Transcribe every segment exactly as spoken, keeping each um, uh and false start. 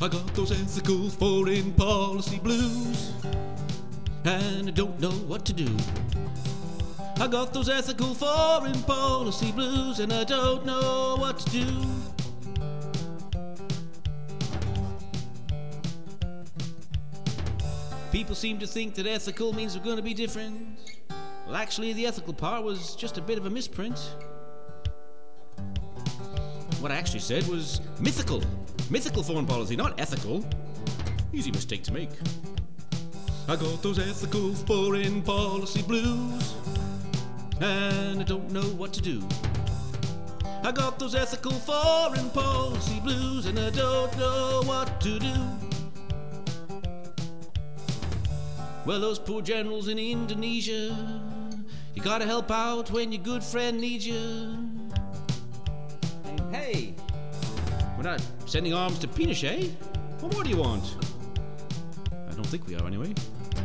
I got those ethical foreign policy blues, and I don't know what to do. I got those ethical foreign policy blues, and I don't know what to do. People seem to think that ethical means we're going to be different. Well, actually, the ethical part was just a bit of a misprint. What I actually said was mythical. Mythical foreign policy, not ethical. Easy mistake to make. I got those ethical foreign policy blues, and I don't know what to do. I got those ethical foreign policy blues, and I don't know what to do. Well, those poor generals in Indonesia, you gotta help out when your good friend needs you. Hey, we're not sending arms to Pinochet. What more do you want? I don't think we are, anyway.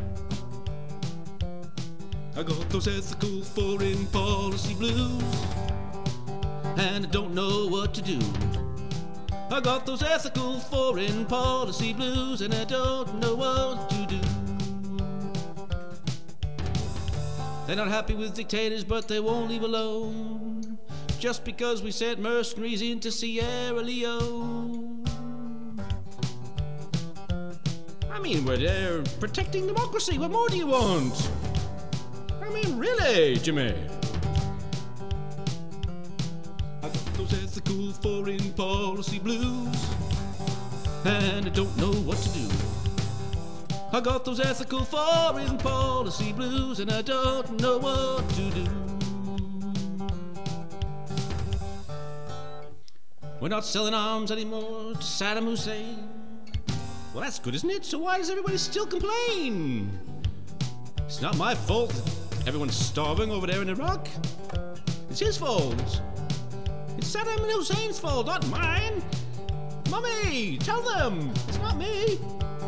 I got those ethical foreign policy blues, and I don't know what to do. I got those ethical foreign policy blues, and I don't know what to do. They're not happy with dictators, but they won't leave alone, just because we sent mercenaries into Sierra Leone. I mean, we're there protecting democracy. What more do you want? I mean, really, Jimmy? I got those ethical foreign policy blues, and I don't know what to do. I got those ethical foreign policy blues, and I don't know what to do. We're not selling arms anymore to Saddam Hussein. Well, that's good, isn't it? So why does everybody still complain? It's not my fault that everyone's starving over there in Iraq. It's his fault. It's Saddam Hussein's fault, not mine. Mummy, tell them it's not me.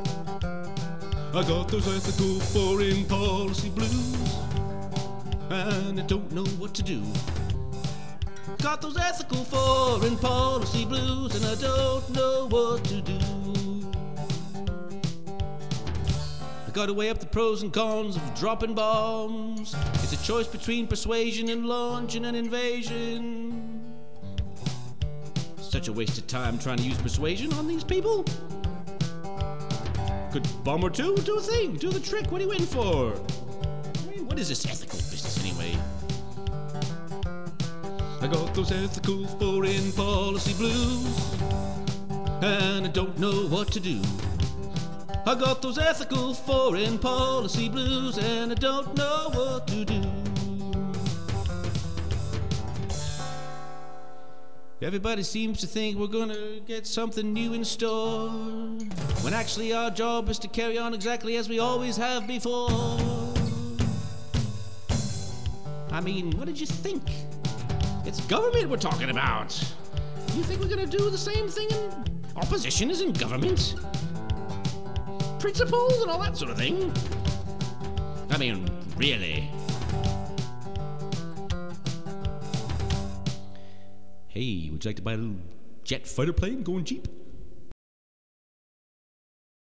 I got those ethical foreign policy blues, and I don't know what to do. Got those ethical foreign policy blues, and I don't know what to do. I gotta weigh up the pros and cons of dropping bombs. It's a choice between persuasion and launching an invasion. Such a waste of time trying to use persuasion on these people. Good bomb or two, do a thing, do the trick. What are you in for? I mean, what is this ethical business anyway? I got those ethical foreign policy blues, and I don't know what to do. I got those ethical foreign policy blues, and I don't know what to do. Everybody seems to think we're gonna get something new in store, when actually our job is to carry on exactly as we always have before. I mean, what did you think? It's government we're talking about. You think we're gonna do the same thing in opposition as in government? Principles and all that sort of thing? I mean, really? Hey, would you like to buy a little jet fighter plane going cheap?